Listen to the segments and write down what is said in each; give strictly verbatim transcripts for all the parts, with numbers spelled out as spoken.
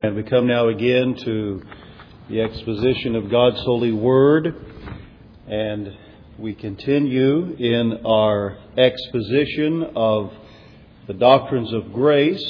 And we come now again to the exposition of God's holy word, and we continue in our exposition of the doctrines of grace,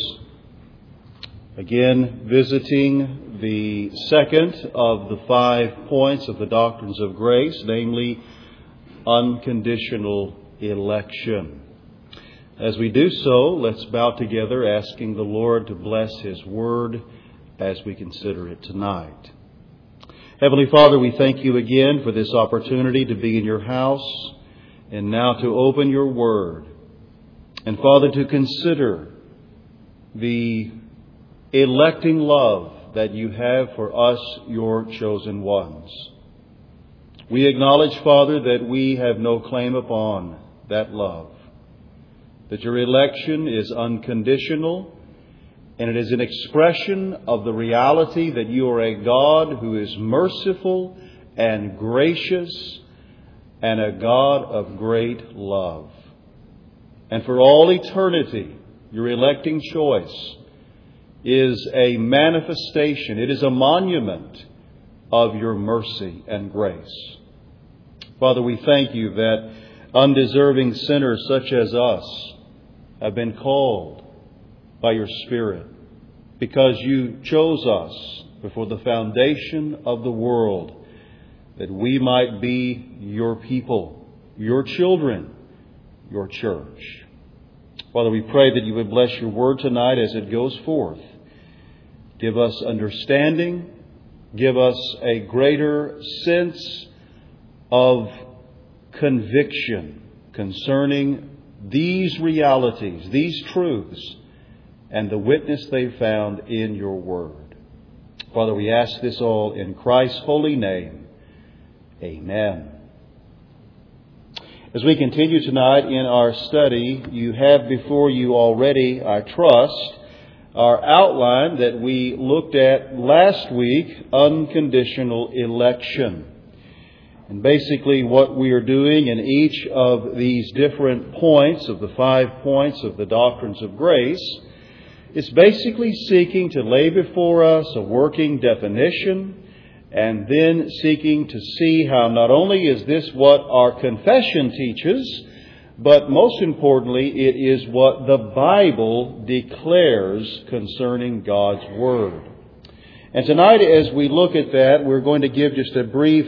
again visiting the second of the five points of the doctrines of grace, namely unconditional election. As we do so, let's bow together, asking the Lord to bless His word as we consider it tonight. Heavenly Father, we thank You again for this opportunity to be in Your house and now to open Your word. And Father, to consider the electing love that You have for us, Your chosen ones. We acknowledge, Father, that we have no claim upon that love, that Your election is unconditional, and it is an expression of the reality that You are a God who is merciful and gracious and a God of great love. And for all eternity, Your electing choice is a manifestation, it is a monument of Your mercy and grace. Father, we thank You that undeserving sinners such as us have been called by Your Spirit, because You chose us before the foundation of the world, that we might be Your people, Your children, Your church. Father, we pray that You would bless Your word tonight as it goes forth. Give us understanding. Give us a greater sense of conviction concerning these realities, these truths, and the witness they found in Your word. Father, we ask this all in Christ's holy name. Amen. As we continue tonight in our study, you have before you already, I trust, our outline that we looked at last week, unconditional election. And basically what we are doing in each of these different points of the five points of the doctrines of grace, it's basically seeking to lay before us a working definition, and then seeking to see how not only is this what our confession teaches, but most importantly, it is what the Bible declares concerning God's Word. And tonight, as we look at that, we're going to give just a brief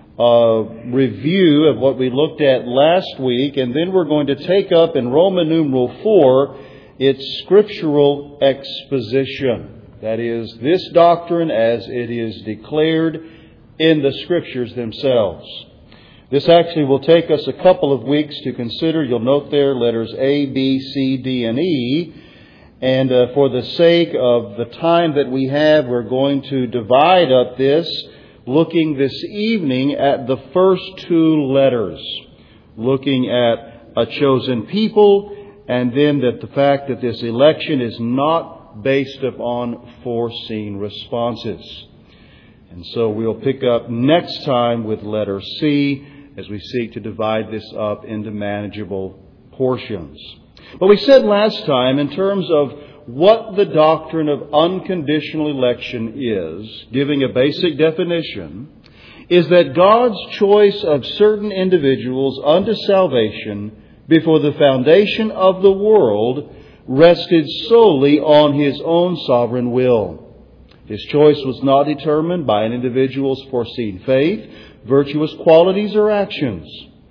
uh, review of what we looked at last week, and then we're going to take up in Roman numeral four its scriptural exposition. That is, this doctrine as it is declared in the Scriptures themselves. This actually will take us a couple of weeks to consider. You'll note there letters A, B, C, D, and E. And uh, for the sake of the time that we have, we're going to divide up this, looking this evening at the first two letters, looking at a chosen people, and then that the fact that this election is not based upon foreseen responses. And so we'll pick up next time with letter C as we seek to divide this up into manageable portions. But we said last time, in terms of what the doctrine of unconditional election is, giving a basic definition, is that God's choice of certain individuals unto salvation before the foundation of the world rested solely on His own sovereign will. His choice was not determined by an individual's foreseen faith, virtuous qualities, or actions.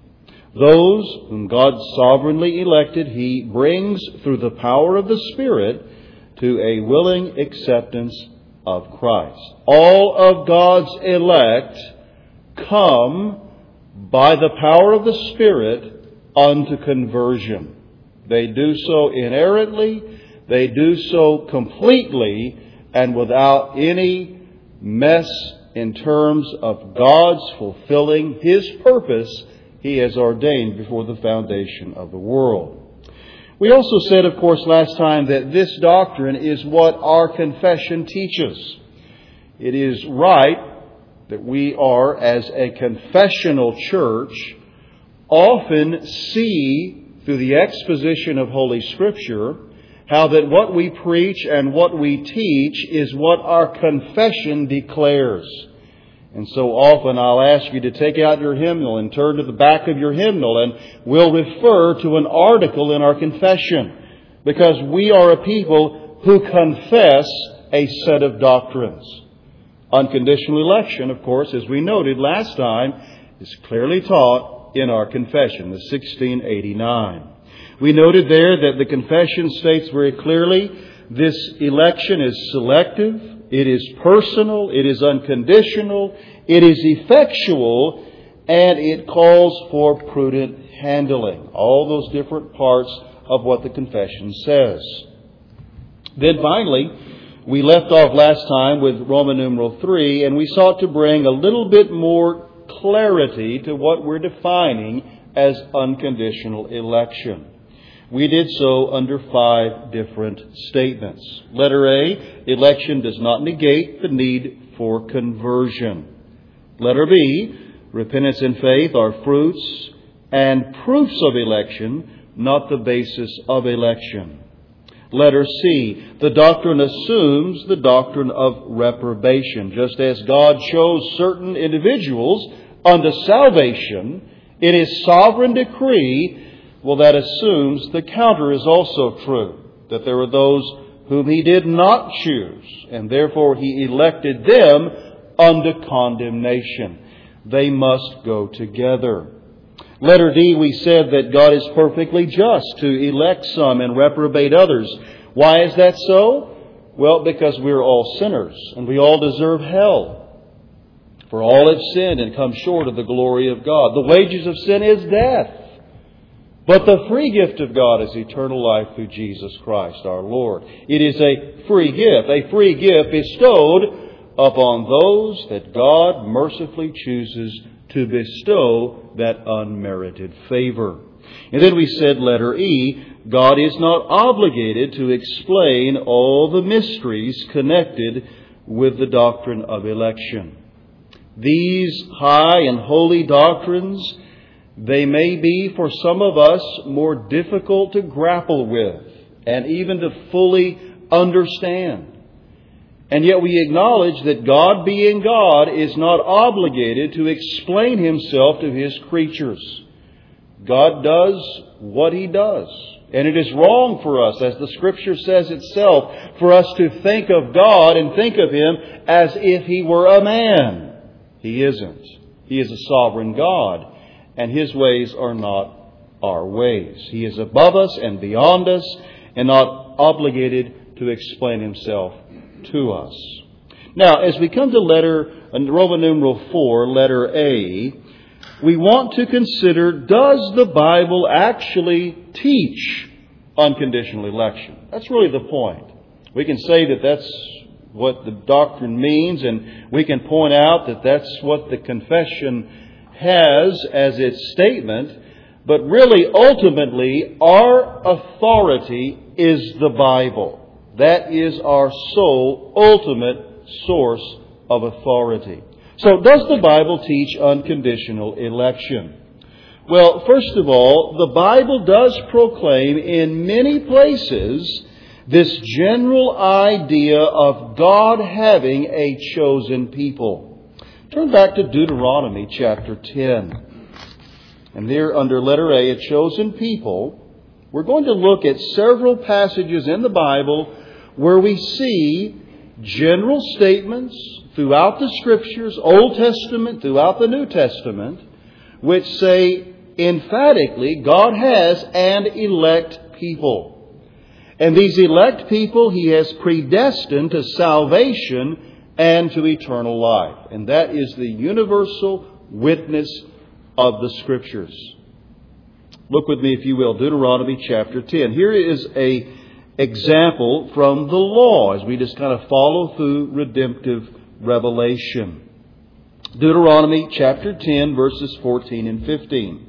Those whom God sovereignly elected, He brings through the power of the Spirit to a willing acceptance of Christ. All of God's elect come by the power of the Spirit unto conversion. They do so inerrantly, they do so completely, and without any mess in terms of God's fulfilling His purpose He has ordained before the foundation of the world. We also said, of course, last time that this doctrine is what our confession teaches. It is right that we are, as a confessional church, often see through the exposition of Holy Scripture how that what we preach and what we teach is what our confession declares. And so often I'll ask you to take out your hymnal and turn to the back of your hymnal, and we'll refer to an article in our confession, because we are a people who confess a set of doctrines. Unconditional election, of course, as we noted last time, is clearly taught in our confession, the sixteen eighty-nine. We noted there that the confession states very clearly this election is selective, it is personal, it is unconditional, it is effectual, and it calls for prudent handling. All those different parts of what the confession says. Then finally, we left off last time with Roman numeral three, and we sought to bring a little bit more clarity to what we're defining as unconditional election. We did so under five different statements. Letter A, election does not negate the need for conversion. Letter B, repentance and faith are fruits and proofs of election, not the basis of election. Letter C, the doctrine assumes the doctrine of reprobation. Just as God chose certain individuals unto salvation in His sovereign decree, well, that assumes the counter is also true, that there were those whom He did not choose, and therefore He elected them unto condemnation. They must go together. Letter D, we said that God is perfectly just to elect some and reprobate others. Why is that so? Well, because we're all sinners and we all deserve hell. For all have sinned and come short of the glory of God. The wages of sin is death. But the free gift of God is eternal life through Jesus Christ our Lord. It is a free gift, a free gift bestowed upon those that God mercifully chooses to bestow that unmerited favor. And then we said, letter E, God is not obligated to explain all the mysteries connected with the doctrine of election. These high and holy doctrines, they may be for some of us more difficult to grapple with and even to fully understand. And yet we acknowledge that God, being God, is not obligated to explain Himself to His creatures. God does what He does. And it is wrong for us, as the Scripture says itself, for us to think of God and think of Him as if He were a man. He isn't. He is a sovereign God, and His ways are not our ways. He is above us and beyond us, and not obligated to explain Himself to us. Now, as we come to letter Roman numeral four, letter A, we want to consider, does the Bible actually teach unconditional election? That's really the point. We can say that that's what the doctrine means, and we can point out that that's what the confession has as its statement, but really, ultimately, our authority is the Bible. That is our sole, ultimate source of authority. So, does the Bible teach unconditional election? Well, first of all, the Bible does proclaim in many places this general idea of God having a chosen people. Turn back to Deuteronomy chapter ten. And there under letter A, a chosen people, we're going to look at several passages in the Bible where we see general statements throughout the Scriptures, Old Testament, throughout the New Testament, which say emphatically God has an elect people. And these elect people He has predestined to salvation and to eternal life. And that is the universal witness of the Scriptures. Look with me, if you will, Deuteronomy chapter ten. Here is a example from the law as we just kind of follow through redemptive revelation. Deuteronomy chapter ten, verses fourteen and fifteen.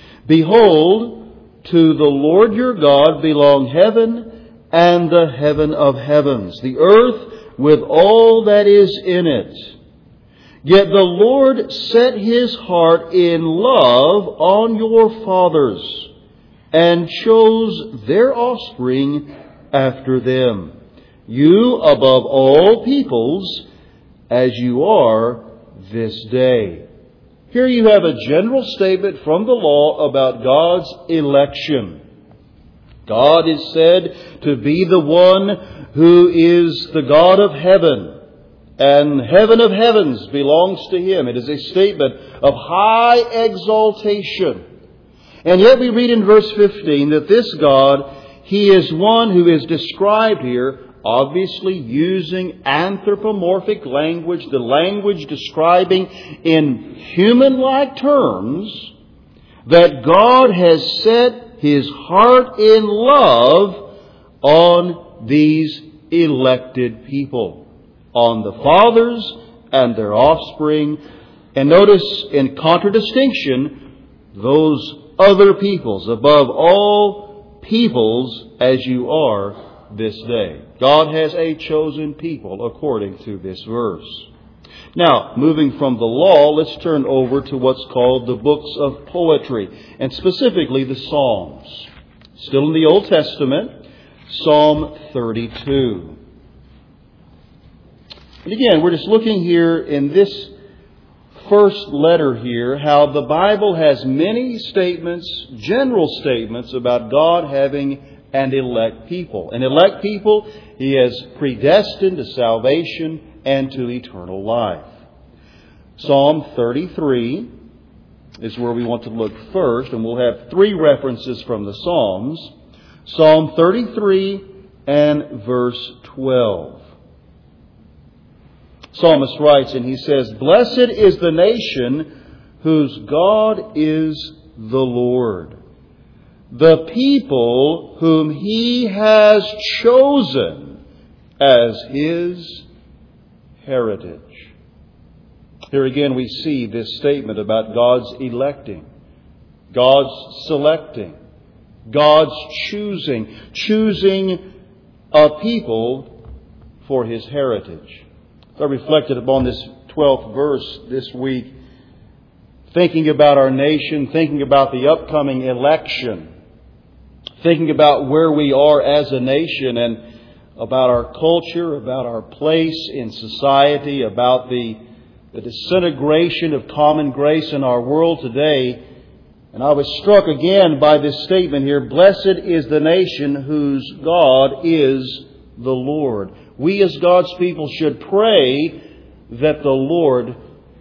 Behold, to the Lord your God belong heaven and the heaven of heavens, the earth with all that is in it. Yet the Lord set His heart in love on your fathers and chose their offspring after them. You above all peoples, as you are this day. Here you have a general statement from the law about God's election. God is said to be the one who is the God of heaven. And heaven of heavens belongs to Him. It is a statement of high exaltation. And yet we read in verse fifteen that this God, He is one who is described here, obviously using anthropomorphic language, the language describing in human-like terms that God has set His heart in love on these elected people, on the fathers and their offspring. And notice in contradistinction, those other peoples, above all peoples as you are this day. God has a chosen people according to this verse. Now, moving from the law, let's turn over to what's called the books of poetry, and specifically the Psalms. Still in the Old Testament, Psalm thirty-two. And again, we're just looking here in this first letter here, how the Bible has many statements, general statements about God having an elect people. An elect people He has predestined to salvation and to eternal life. Psalm thirty-three is where we want to look first, and we'll have three references from the Psalms. Psalm thirty-three and verse twelve. Psalmist writes, and he says, "Blessed is the nation whose God is the Lord, the people whom He has chosen as His heritage." Here again we see this statement about God's electing, God's selecting, God's choosing, choosing a people for His heritage. I reflected upon this twelfth verse this week, thinking about our nation, thinking about the upcoming election, thinking about where we are as a nation and about our culture, about our place in society, about the, the disintegration of common grace in our world today. And I was struck again by this statement here, "Blessed is the nation whose God is the Lord." We as God's people should pray that the Lord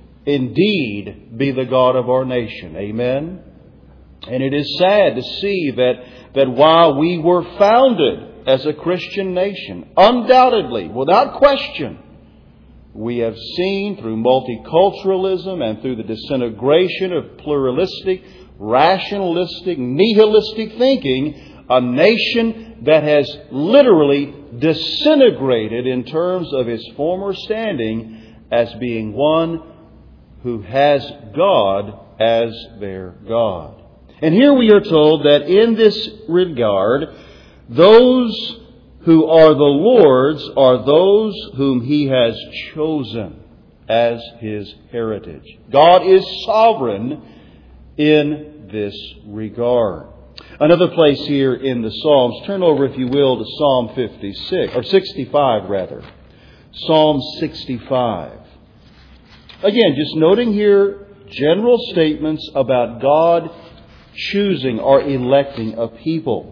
indeed be the God of our nation. Amen? And it is sad to see that, that while we were founded as a Christian nation, undoubtedly, without question, we have seen through multiculturalism and through the disintegration of pluralistic, rationalistic, nihilistic thinking, a nation that has literally disintegrated in terms of its former standing as being one who has God as their God. And here we are told that in this regard, those who are the Lord's are those whom He has chosen as His heritage. God is sovereign in this regard. Another place here in the Psalms, turn over if you will to Psalm fifty-six, or sixty-five rather. Psalm sixty-five. Again, just noting here general statements about God choosing or electing a people.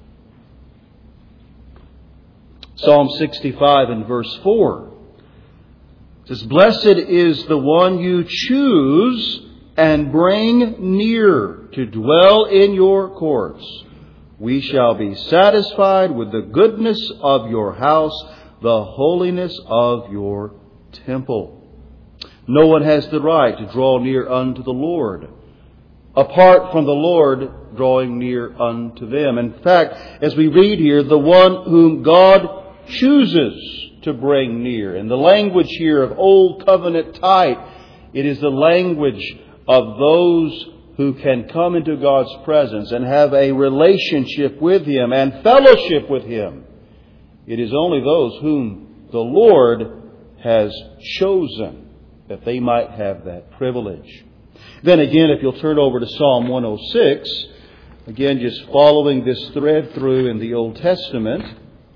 Psalm sixty-five and verse four. It says, "Blessed is the one you choose and bring near to dwell in your courts. We shall be satisfied with the goodness of your house, the holiness of your temple." No one has the right to draw near unto the Lord, apart from the Lord drawing near unto them. In fact, as we read here, the one whom God chooses to bring near. And the language here of Old Covenant type, it is the language of those who can come into God's presence and have a relationship with Him and fellowship with Him. It is only those whom the Lord has chosen that they might have that privilege. Then again, if you'll turn over to Psalm one oh six, again just following this thread through in the Old Testament,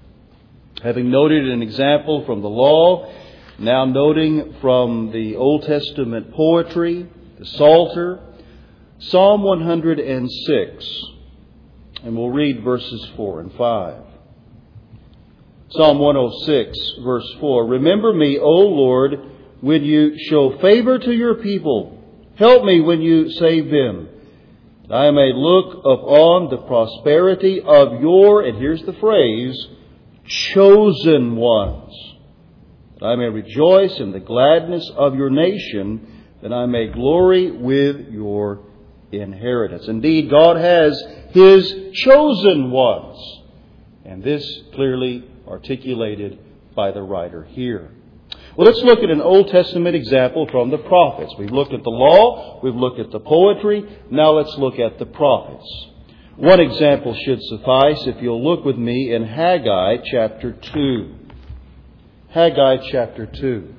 Having noted an example from the law, now noting from the Old Testament poetry, the Psalter, Psalm one hundred six. And we'll read verses four and five. Psalm one oh six, verse four. Remember me, O Lord, when you show favor to your people. Help me when you save them. That I may look upon the prosperity of your, and here's the phrase, chosen ones. That I may rejoice in the gladness of your nation, that I may glory with your inheritance. Indeed, God has His chosen ones. And this clearly articulated by the writer here. Well, let's look at an Old Testament example from the prophets. We've looked at the law, we've looked at the poetry, now let's look at the prophets. One example should suffice if you'll look with me in Haggai chapter two. Haggai chapter two.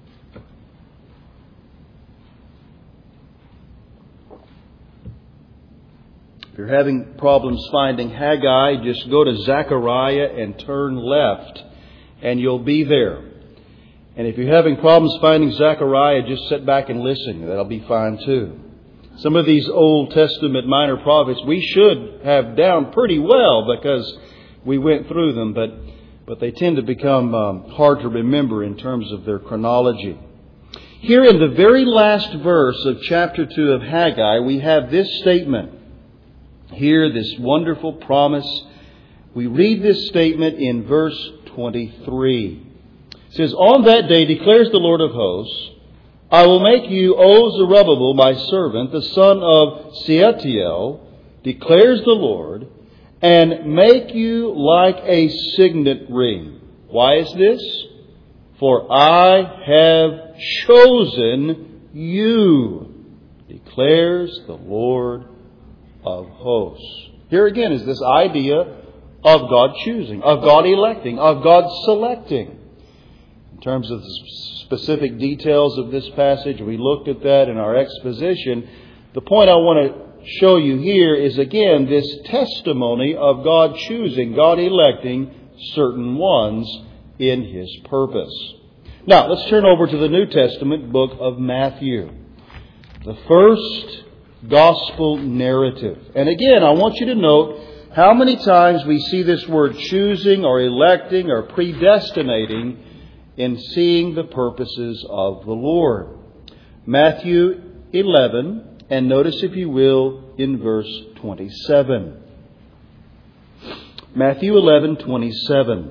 If you're having problems finding Haggai, just go to Zechariah and turn left, and you'll be there. And if you're having problems finding Zechariah, just sit back and listen. That'll be fine too. Some of these Old Testament minor prophets we should have down pretty well because we went through them, but but they tend to become um, hard to remember in terms of their chronology. Here in the very last verse of chapter two of Haggai, we have this statement. Here, this wonderful promise. We read this statement in verse twenty-three. It says, On that day declares the Lord of hosts, I will make you, O Zerubbabel, my servant, the son of Shealtiel, declares the Lord, and make you like a signet ring. Why is this? For I have chosen you, declares the Lord of hosts. Here again is this idea of God choosing, of God electing, of God selecting. In terms of the specific details of this passage, we looked at that in our exposition. The point I want to show you here is again this testimony of God choosing, God electing certain ones in His purpose. Now, let's turn over to the New Testament book of Matthew. The first gospel narrative. And again, I want you to note how many times we see this word choosing or electing or predestinating in seeing the purposes of the Lord. Matthew eleven, and notice if you will in verse twenty-seven. Matthew eleven, twenty-seven.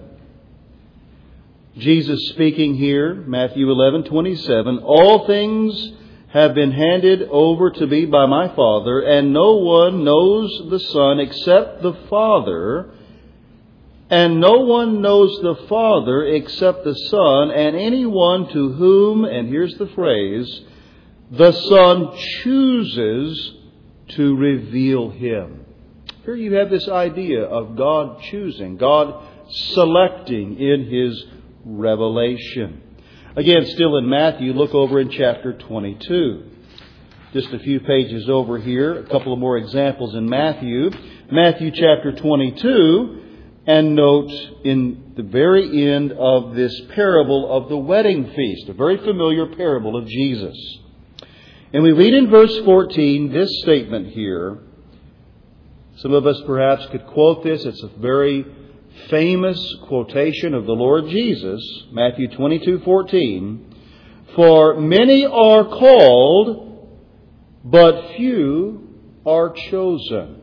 Jesus speaking here, Matthew eleven, twenty-seven, All things have been handed over to me by my Father, and no one knows the Son except the Father, and no one knows the Father except the Son, and anyone to whom, and here's the phrase, the Son chooses to reveal Him. Here you have this idea of God choosing, God selecting in His revelation. Again, still in Matthew, look over in chapter twenty-two. Just a few pages over here, a couple of more examples in Matthew. Matthew chapter twenty-two, and note in the very end of this parable of the wedding feast, a very familiar parable of Jesus. And we read in verse fourteen this statement here. Some of us perhaps could quote this. It's a very famous quotation of the Lord Jesus, Matthew twenty-two fourteen. For many are called, but few are chosen.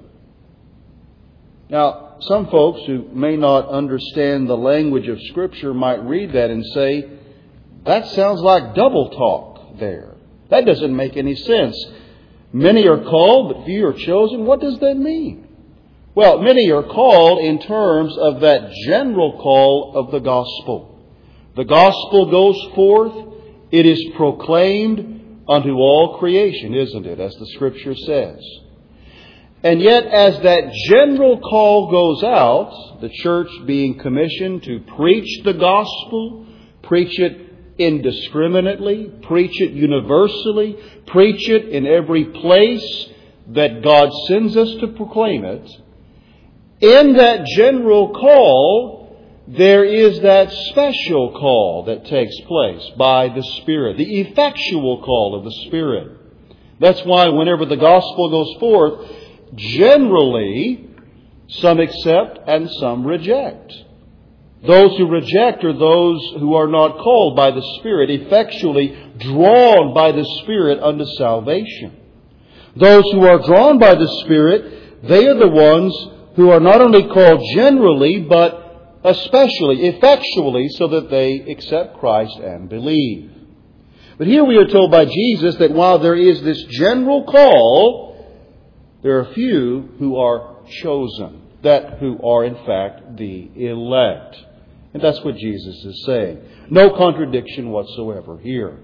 Now, some folks who may not understand the language of Scripture might read that and say, that sounds like double talk there. That doesn't make any sense. Many are called, but few are chosen. What does that mean? Well, many are called in terms of that general call of the gospel. The gospel goes forth. It is proclaimed unto all creation, isn't it? As the Scripture says. And yet, as that general call goes out, the church being commissioned to preach the gospel, preach it indiscriminately, preach it universally, preach it in every place that God sends us to proclaim it, in that general call, there is that special call that takes place by the Spirit, the effectual call of the Spirit. That's why whenever the gospel goes forth, generally some accept and some reject. Those who reject are those who are not called by the Spirit, effectually drawn by the Spirit unto salvation. Those who are drawn by the Spirit, they are the ones who are not only called generally, but especially, effectually, so that they accept Christ and believe. But here we are told by Jesus that while there is this general call, there are few who are chosen, that who are in fact the elect. And that's what Jesus is saying. No contradiction whatsoever here.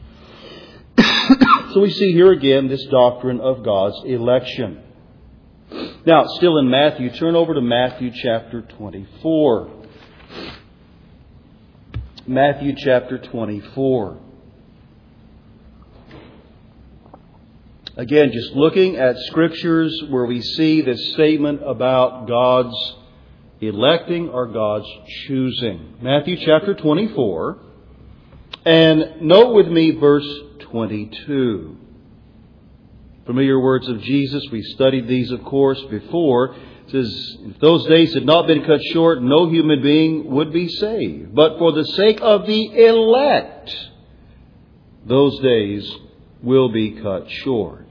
So we see here again this doctrine of God's election. Now, still in Matthew, turn over to Matthew chapter twenty-four. Matthew chapter twenty-four. Again, just looking at Scriptures where we see this statement about God's electing or God's choosing. Matthew chapter twenty-four. And note with me verse twenty-two. Familiar words of Jesus. We studied these, of course, before. It says, if those days had not been cut short, no human being would be saved. But for the sake of the elect, those days will be cut short.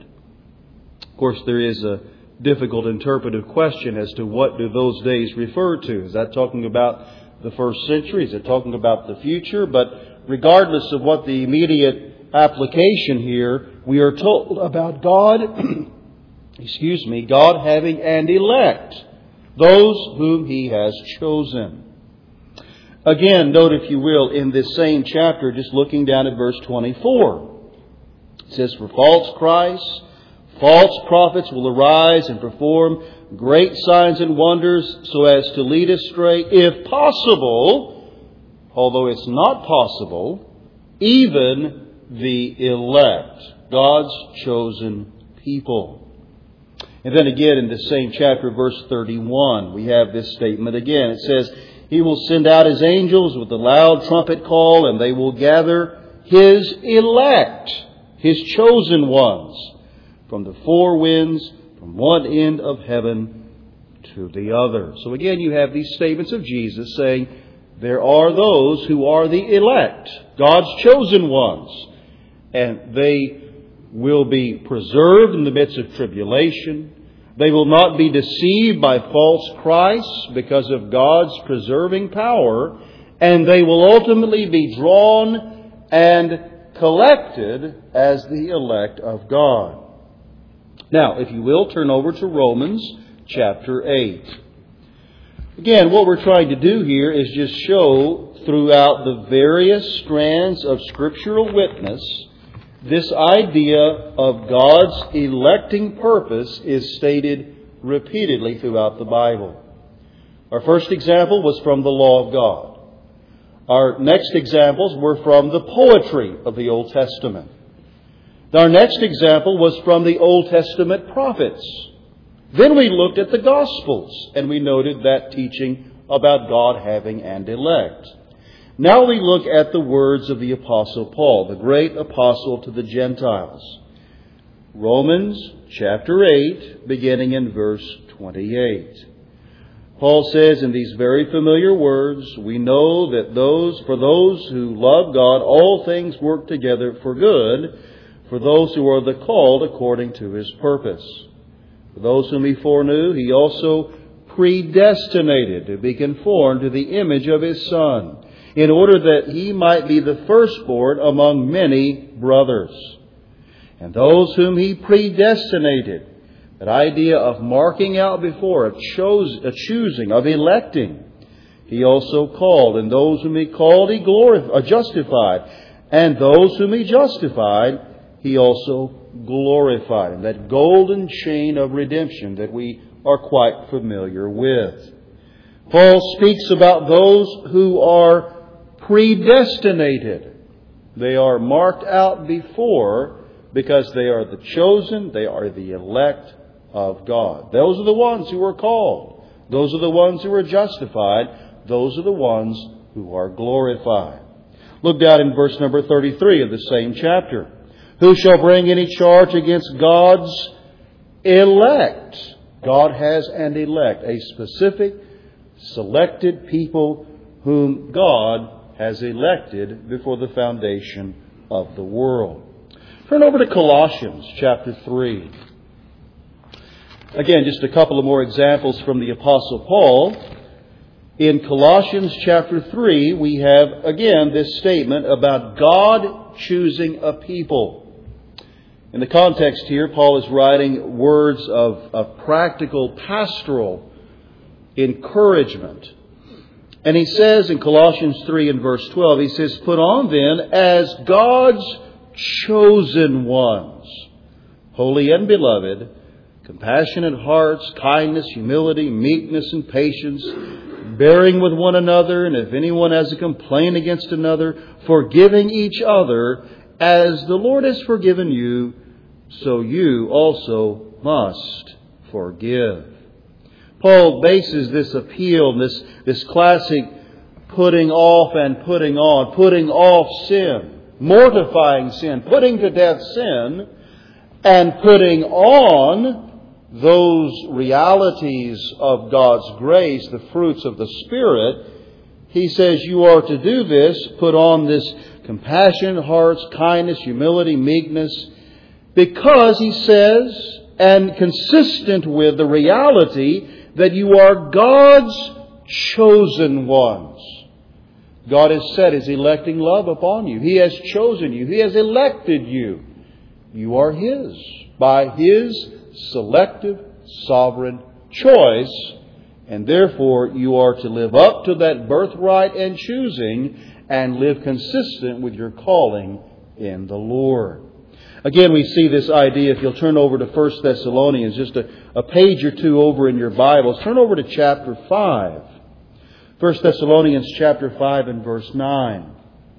Of course, there is a difficult interpretive question as to what do those days refer to. Is that talking about the first century? Is it talking about the future? But regardless of what the immediate application here, we are told about God, excuse me, God having and elect those whom He has chosen. Again, note if you will, in this same chapter, just looking down at verse twenty-four, it says, for false Christs, false prophets will arise and perform great signs and wonders so as to lead astray, if possible, although it's not possible, even the elect, God's chosen people. And then again in the same chapter, verse thirty-one, we have this statement again. It says, He will send out His angels with a loud trumpet call, and they will gather His elect, His chosen ones, from the four winds, from one end of heaven to the other. So again, you have these statements of Jesus saying, there are those who are the elect, God's chosen ones, and they will be preserved in the midst of tribulation. They will not be deceived by false Christs because of God's preserving power, and they will ultimately be drawn and collected as the elect of God. Now, if you will, turn over to Romans chapter eight. Again, what we're trying to do here is just show throughout the various strands of scriptural witness, this idea of God's electing purpose is stated repeatedly throughout the Bible. Our first example was from the law of God. Our next examples were from the poetry of the Old Testament. Our next example was from the Old Testament prophets. Then we looked at the Gospels, and we noted that teaching about God having and elect. Now we look at the words of the Apostle Paul, the great apostle to the Gentiles. Romans chapter eight, beginning in verse twenty-eight. Paul says in these very familiar words, we know that those for those who love God, all things work together for good, for those who are the called according to His purpose. For those whom He foreknew, He also predestinated to be conformed to the image of His Son, in order that He might be the firstborn among many brothers. And those whom He predestinated, that idea of marking out before, of chose, of choosing, of electing, He also called. And those whom He called, He glorified, justified. And those whom He justified, He also glorified. And that golden chain of redemption that we are quite familiar with. Paul speaks about those who are predestinated. They are marked out before because they are the chosen, they are the elect of God. Those are the ones who are called. Those are the ones who are justified. those are the ones who are glorified. Look down in verse number thirty-three of the same chapter. Who shall bring any charge against God's elect? God has an elect, a specific, selected people whom God has elected before the foundation of the world. Turn over to Colossians chapter three. Again, just a couple of more examples from the Apostle Paul. In Colossians chapter three, we have again this statement about God choosing a people. In the context here, Paul is writing words of, of practical, pastoral encouragement. And he says in Colossians three and verse twelve, he says, "Put on then as God's chosen ones, holy and beloved, compassionate hearts, kindness, humility, meekness, and patience, bearing with one another, and if anyone has a complaint against another, forgiving each other, as the Lord has forgiven you, so you also must forgive." Paul bases this appeal, this, this classic putting off and putting on, putting off sin, mortifying sin, putting to death sin, and putting on those realities of God's grace, the fruits of the Spirit. He says you are to do this, put on this compassionate hearts, kindness, humility, meekness, because, he says, and consistent with the reality that you are God's chosen ones. God has set His electing love upon you. He has chosen you. He has elected you. You are His by His selective, sovereign choice, and therefore you are to live up to that birthright and choosing and live consistent with your calling in the Lord. Again, we see this idea, if you'll turn over to First Thessalonians, just a, a page or two over in your Bibles. Turn over to chapter five. First Thessalonians chapter five and verse nine.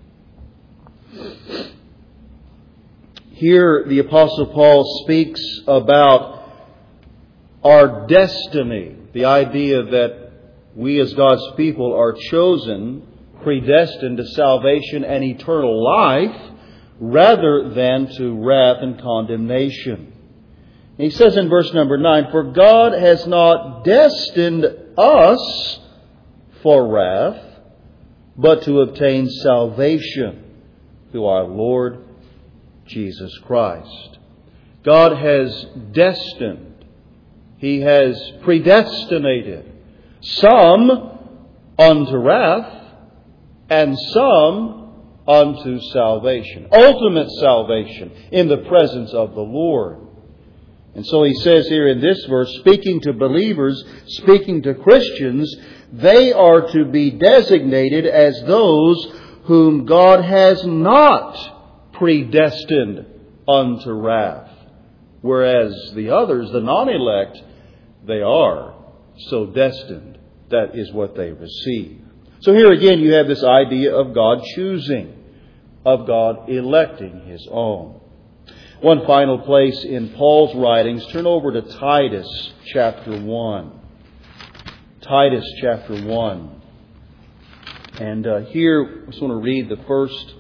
Here the Apostle Paul speaks about our destiny, the idea that we as God's people are chosen, predestined to salvation and eternal life, rather than to wrath and condemnation. He says in verse number nine, "For God has not destined us for wrath, but to obtain salvation through our Lord Jesus Christ." God has destined, He has predestinated some unto wrath and some unto salvation, ultimate salvation in the presence of the Lord. And so he says here in this verse, speaking to believers, speaking to Christians, they are to be designated as those whom God has not predestined unto wrath. Whereas the others, the non-elect, they are so destined. That is what they receive. So here again you have this idea of God choosing, of God electing His own. One final place in Paul's writings, turn over to Titus chapter one. Titus chapter one. And uh, here I just want to read the first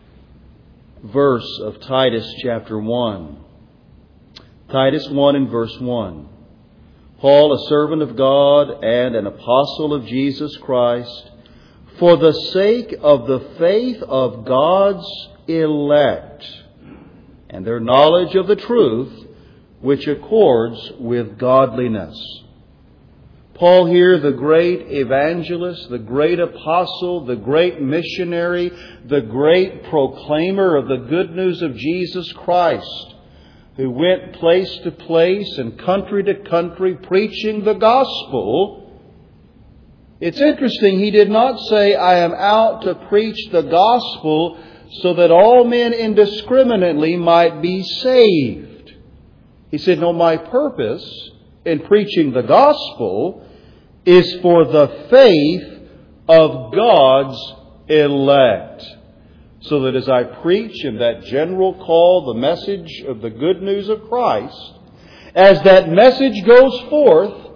verse of Titus chapter one. Titus one and verse one. "Paul, a servant of God and an apostle of Jesus Christ, for the sake of the faith of God's elect and their knowledge of the truth, which accords with godliness." Paul here, the great evangelist, the great apostle, the great missionary, the great proclaimer of the good news of Jesus Christ, who went place to place and country to country preaching the gospel. It's interesting, he did not say, "I am out to preach the gospel so that all men indiscriminately might be saved." He said, "No, my purpose in preaching the gospel is for the faith of God's elect. So that as I preach in that general call, the message of the good news of Christ, as that message goes forth,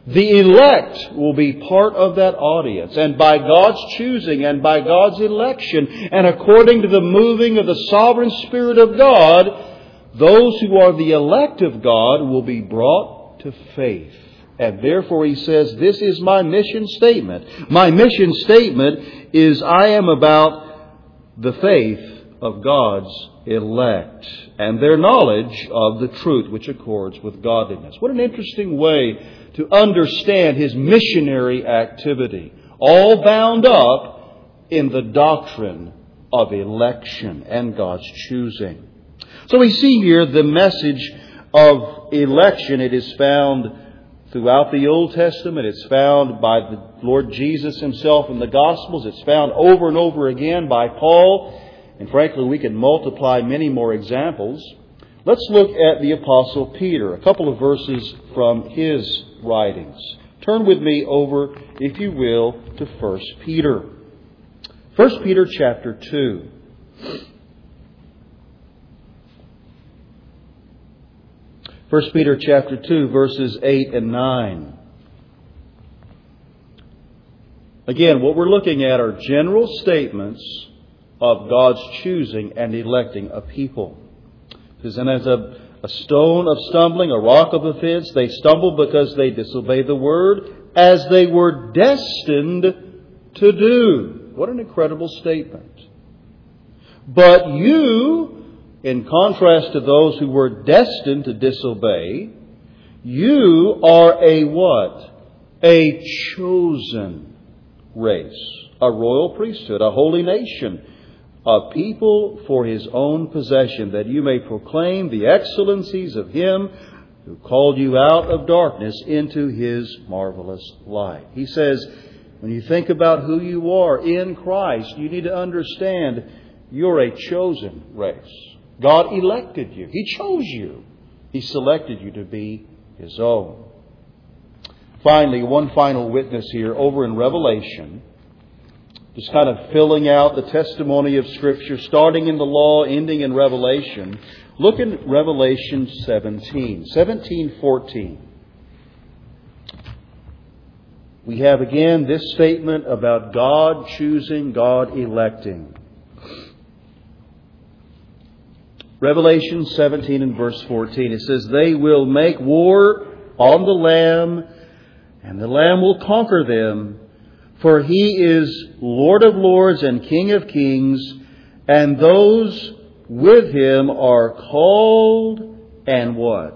The elect will be part of that audience. And by God's choosing and by God's election and according to the moving of the sovereign Spirit of God, those who are the elect of God will be brought to faith. And therefore he says, this is my mission statement. My mission statement is I am about the faith of God's elect and their knowledge of the truth which accords with godliness. What an interesting way to understand his missionary activity, all bound up in the doctrine of election and God's choosing. So we see here the message of election. It is found throughout the Old Testament. It's found by the Lord Jesus Himself in the Gospels. It's found over and over again by Paul. And frankly, we can multiply many more examples. Let's look at the Apostle Peter, a couple of verses from his writings. Turn with me over, if you will, to First Peter. First Peter chapter two. First Peter chapter two, verses eight and nine. Again, what we're looking at are general statements of God's choosing and electing a people. And as a, a stone of stumbling, a rock of offense, they stumble because they disobey the word, as they were destined to do. What an incredible statement. But you, in contrast to those who were destined to disobey, you are a what? A chosen race, a royal priesthood, a holy nation, a people for His own possession, that you may proclaim the excellencies of Him who called you out of darkness into His marvelous light. He says, when you think about who you are in Christ, you need to understand you're a chosen race. God elected you. He chose you. He selected you to be His own. Finally, one final witness here over in Revelation. Just kind of filling out the testimony of Scripture, starting in the law, ending in Revelation. Look in Revelation seventeen, seventeen fourteen. We have again this statement about God choosing, God electing. Revelation seventeen and verse fourteen. It says, they will make war on the Lamb, and the Lamb will conquer them. For He is Lord of lords and King of kings, and those with Him are called and what?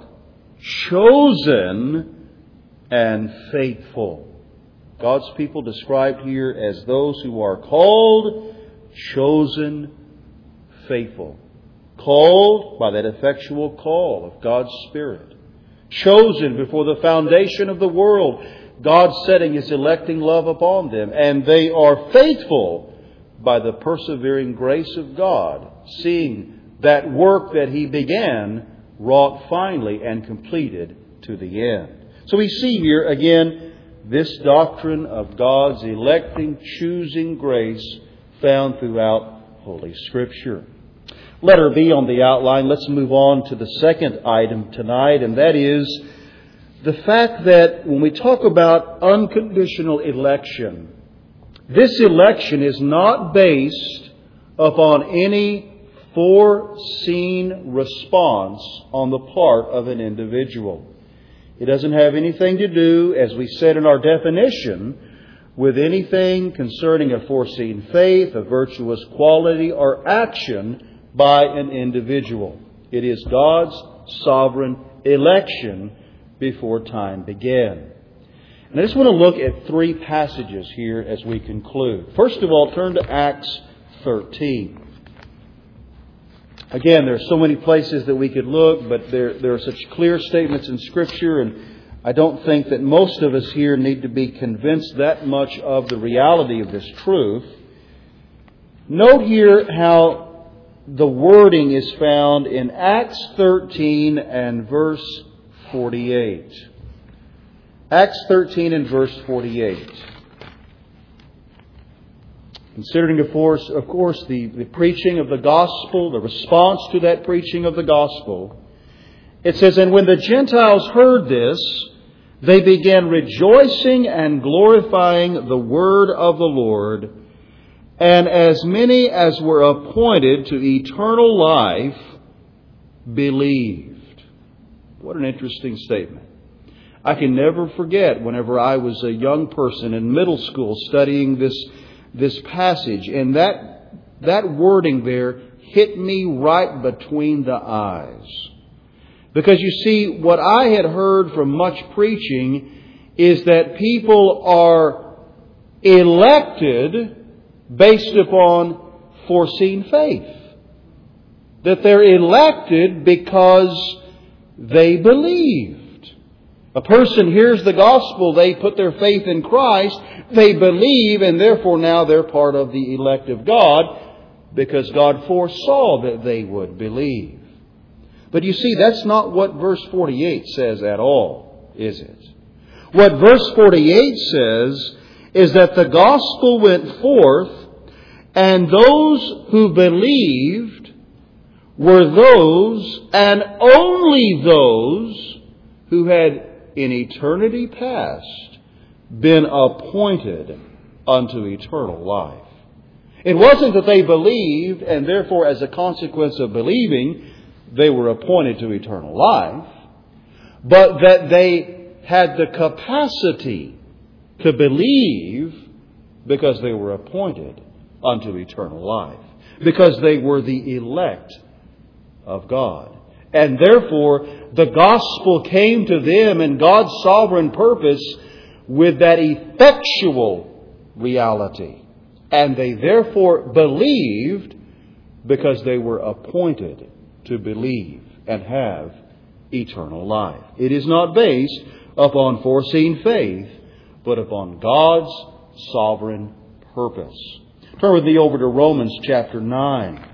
Chosen and faithful. God's people described here as those who are called, chosen, faithful. Called by that effectual call of God's Spirit. Chosen before the foundation of the world. God setting His electing love upon them. And they are faithful by the persevering grace of God, seeing that work that He began wrought finally and completed to the end. So we see here again this doctrine of God's electing, choosing grace found throughout Holy Scripture. Letter B on the outline. Let's move on to the second item tonight, and that is the fact that when we talk about unconditional election, this election is not based upon any foreseen response on the part of an individual. It doesn't have anything to do, as we said in our definition, with anything concerning a foreseen faith, a virtuous quality, or action by an individual. It is God's sovereign election before time began. And I just want to look at three passages here as we conclude. First of all, turn to Acts thirteen. Again, there are so many places that we could look, but there, there are such clear statements in Scripture, and I don't think that most of us here need to be convinced that much of the reality of this truth. Note here how the wording is found in Acts thirteen and verse forty-eight. Acts thirteen and verse forty-eight. Considering, of course, of course the, the preaching of the gospel, the response to that preaching of the gospel, it says, and when the Gentiles heard this, they began rejoicing and glorifying the word of the Lord, and as many as were appointed to eternal life believed. What an interesting statement. I can never forget whenever I was a young person in middle school studying this, this passage, and that, that wording there hit me right between the eyes. Because you see, what I had heard from much preaching is that people are elected based upon foreseen faith. That they're elected because they believed. A person hears the gospel, they put their faith in Christ, they believe, and therefore now they're part of the elect of God because God foresaw that they would believe. But you see, that's not what verse forty-eight says at all, is it? What verse forty-eight says is that the gospel went forth, and those who believed were those, and only those, who had in eternity past been appointed unto eternal life. It wasn't that they believed, and therefore as a consequence of believing, they were appointed to eternal life, but that they had the capacity to believe because they were appointed unto eternal life, because they were the elect of God. And therefore, the gospel came to them in God's sovereign purpose with that effectual reality. And they therefore believed because they were appointed to believe and have eternal life. It is not based upon foreseen faith, but upon God's sovereign purpose. Turn with me over to Romans chapter nine.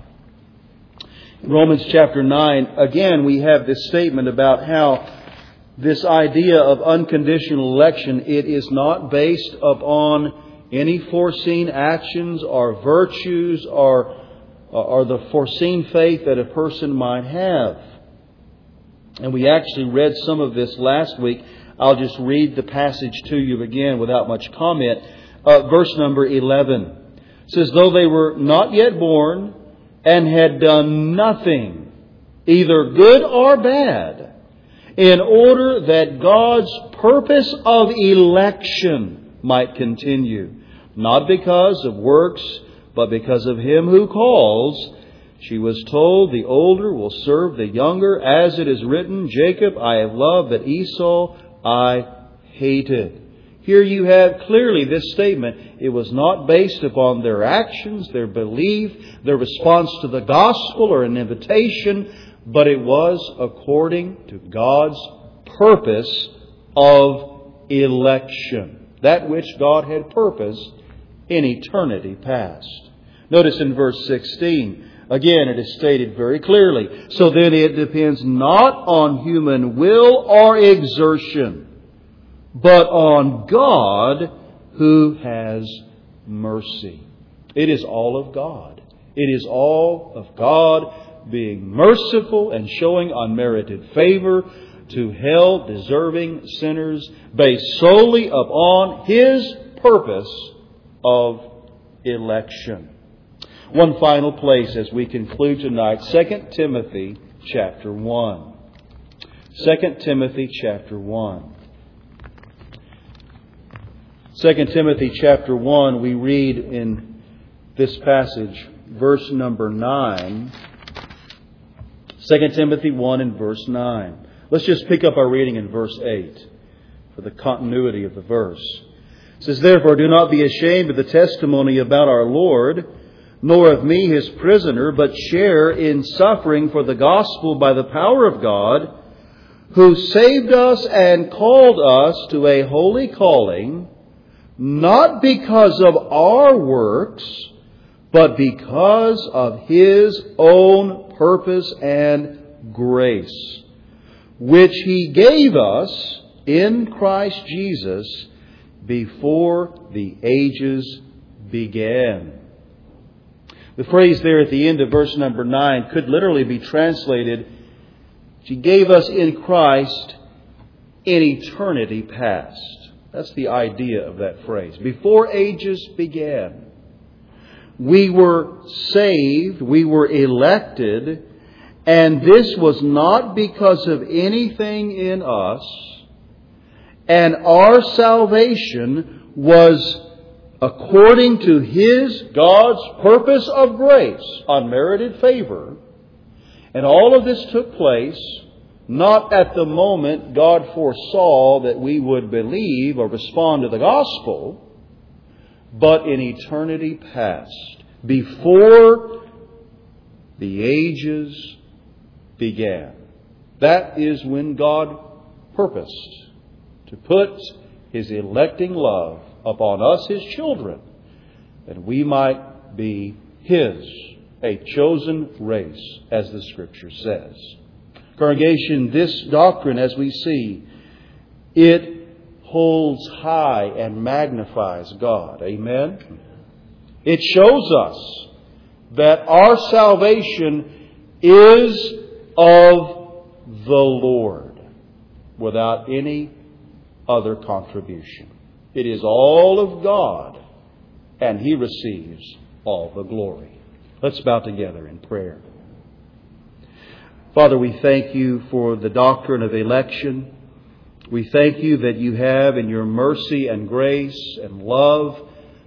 In Romans chapter nine, again, we have this statement about how this idea of unconditional election, it is not based upon any foreseen actions or virtues or or the foreseen faith that a person might have. And we actually read some of this last week. I'll just read the passage to you again without much comment. Uh, verse number eleven. It says, though they were not yet born and had done nothing, either good or bad, in order that God's purpose of election might continue, not because of works, but because of Him who calls. She was told, the older will serve the younger, as it is written, Jacob I have loved, but Esau I hated. Here you have clearly this statement. It was not based upon their actions, their belief, their response to the gospel or an invitation, but it was according to God's purpose of election. That which God had purposed in eternity past. Notice in verse sixteen, again it is stated very clearly. So then it depends not on human will or exertion, but on God who has mercy. It is all of God. It is all of God being merciful and showing unmerited favor to hell-deserving sinners based solely upon His purpose of election. One final place as we conclude tonight, Second Timothy chapter one. Second Timothy chapter one. Second Timothy chapter one, we read in this passage, verse number nine. Second Timothy one and verse nine. Let's just pick up our reading in verse eight for the continuity of the verse. It says, therefore, do not be ashamed of the testimony about our Lord, nor of me His prisoner, but share in suffering for the gospel by the power of God, who saved us and called us to a holy calling, not because of our works, but because of His own purpose and grace, which He gave us in Christ Jesus before the ages began. The phrase there at the end of verse number nine could literally be translated, she gave us in Christ in eternity past. That's the idea of that phrase. Before ages began, we were saved, we were elected, and this was not because of anything in us, and our salvation was according to His, God's purpose of grace, unmerited favor. And all of this took place not at the moment God foresaw that we would believe or respond to the gospel, but in eternity past, before the ages began. That is when God purposed to put His electing love upon us, His children, that we might be His, a chosen race, as the Scripture says. Congregation, this doctrine, as we see, it holds high and magnifies God. Amen? It shows us that our salvation is of the Lord without any other contribution. It is all of God, and He receives all the glory. Let's bow together in prayer. Father, we thank You for the doctrine of election. We thank You that You have, in Your mercy and grace and love,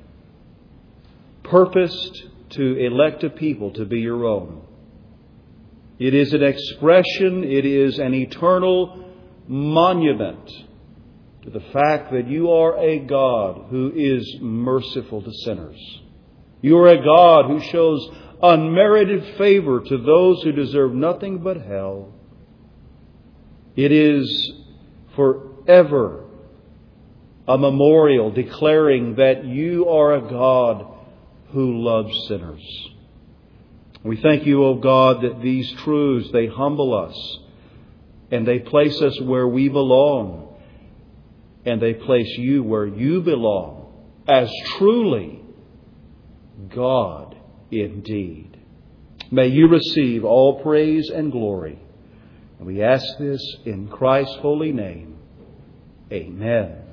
purposed to elect a people to be Your own. It is an expression, it is an eternal monument to the fact that You are a God who is merciful to sinners. You are a God who shows unmerited favor to those who deserve nothing but hell. It is forever a memorial declaring that You are a God who loves sinners. We thank You, O God, that these truths, they humble us and they place us where we belong, and they place You where You belong as truly God indeed. May You receive all praise and glory. And we ask this in Christ's holy name. Amen.